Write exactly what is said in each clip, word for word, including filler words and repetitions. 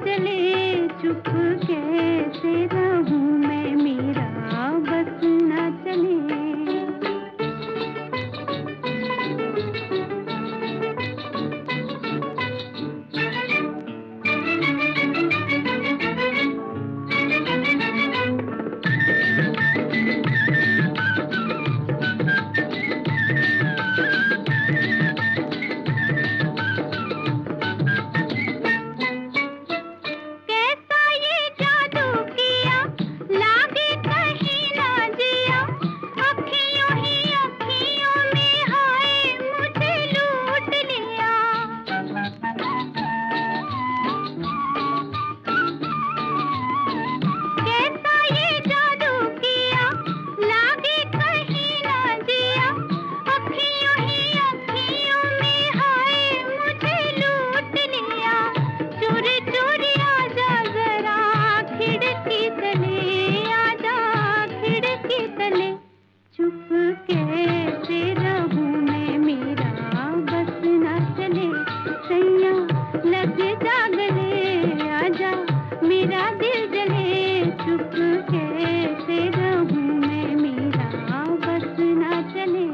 जले चुप कैसे रहूं मैं, मेरा बस न चले। चुप कैसे रहूं मैं, मेरा बस न चले। सैया लग जा गले, आजा मेरा दिल जले। चुप कैसे रहूं मैं, मेरा बस न चले।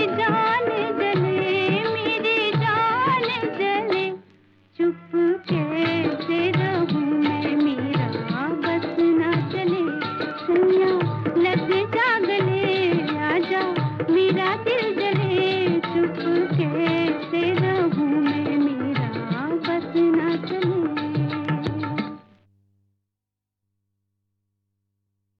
चुप के